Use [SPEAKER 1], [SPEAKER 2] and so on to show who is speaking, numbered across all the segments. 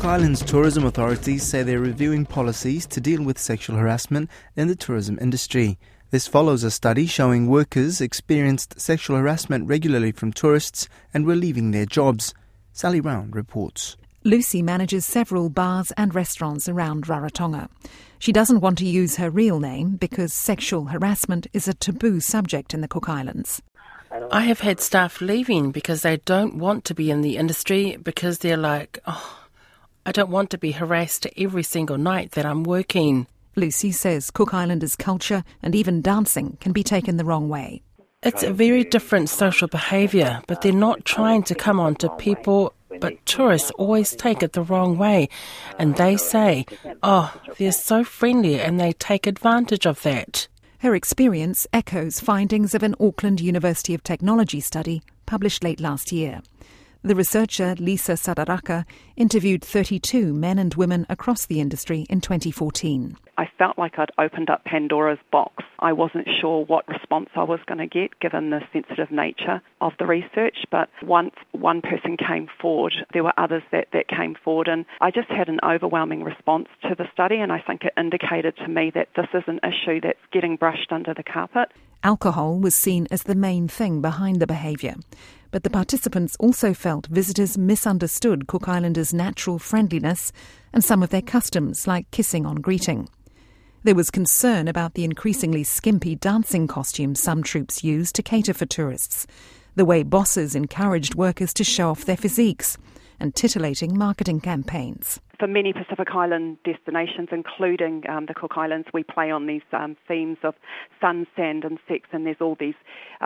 [SPEAKER 1] Cook Islands tourism authorities say they're reviewing policies to deal with sexual harassment in the tourism industry. This follows a study showing workers experienced sexual harassment regularly from tourists and were leaving their jobs. Sally Round reports.
[SPEAKER 2] Lucy manages several bars and restaurants around Rarotonga. She doesn't want to use her real name because sexual harassment is a taboo subject in the Cook Islands.
[SPEAKER 3] I have had staff leaving because they don't want to be in the industry because they're like, I don't want to be harassed every single night that I'm working.
[SPEAKER 2] Lucy says Cook Islanders' culture and even dancing can be taken the wrong way.
[SPEAKER 3] It's a very different social behaviour, but they're not trying to come on to people, but tourists always take it the wrong way. And they say, they're so friendly, and they take advantage of that.
[SPEAKER 2] Her experience echoes findings of an Auckland University of Technology study published late last year. The researcher Lisa Sadaraka interviewed 32 men and women across the industry in 2014.
[SPEAKER 4] I felt like I'd opened up Pandora's box. I wasn't sure what response I was going to get given the sensitive nature of the research, but once one person came forward, there were others that came forward, and I just had an overwhelming response to the study, and I think it indicated to me that this is an issue that's getting brushed under the carpet.
[SPEAKER 2] Alcohol was seen as the main thing behind the behaviour, but the participants also felt visitors misunderstood Cook Islanders' natural friendliness and some of their customs, like kissing on greeting. There was concern about the increasingly skimpy dancing costumes some troupes used to cater for tourists, the way bosses encouraged workers to show off their physiques, and titillating marketing campaigns.
[SPEAKER 4] For many Pacific Island destinations, including the Cook Islands, we play on these themes of sun, sand and sex, and there's all these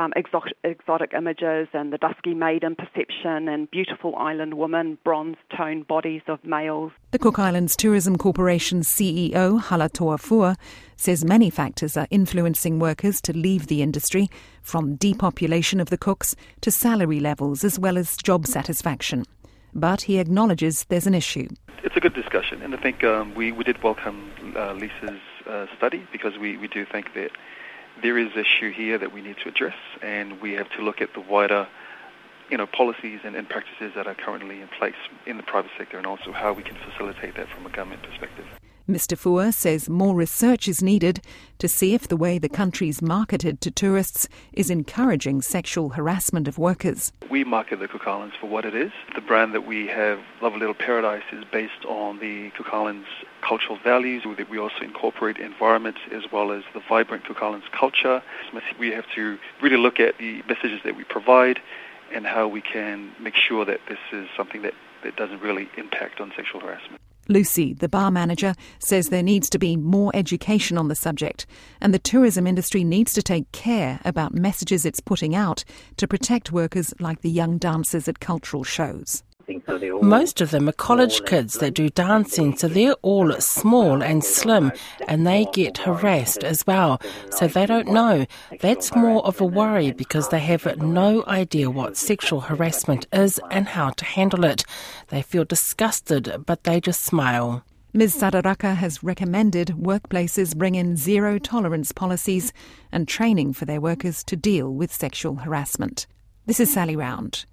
[SPEAKER 4] exotic images and the dusky maiden perception and beautiful island women, bronze-toned bodies of males.
[SPEAKER 2] The Cook Islands Tourism Corporation's CEO, Halatoa Fua, says many factors are influencing workers to leave the industry, from depopulation of the cooks to salary levels as well as job satisfaction. But he acknowledges there's an issue.
[SPEAKER 5] It's a good discussion, and I think we did welcome Lisa's study because we do think that there is an issue here that we need to address, and we have to look at the wider policies and practices that are currently in place in the private sector, and also how we can facilitate that from a government perspective.
[SPEAKER 2] Mr. Fua says more research is needed to see if the way the country's marketed to tourists is encouraging sexual harassment of workers.
[SPEAKER 5] We market the Cook Islands for what it is. The brand that we have, Lovely Little Paradise, is based on the Cook Islands cultural values. We also incorporate environment as well as the vibrant Cook Islands culture. We have to really look at the messages that we provide and how we can make sure that this is something that doesn't really impact on sexual harassment.
[SPEAKER 2] Lucy, the bar manager, says there needs to be more education on the subject, and the tourism industry needs to take care about messages it's putting out to protect workers like the young dancers at cultural shows.
[SPEAKER 3] Most of them are college kids that do dancing, so they're all small and slim, and they get harassed as well, so they don't know. That's more of a worry because they have no idea what sexual harassment is and how to handle it. They feel disgusted, but they just smile.
[SPEAKER 2] Ms. Sadaraka has recommended workplaces bring in zero-tolerance policies and training for their workers to deal with sexual harassment. This is Sally Round.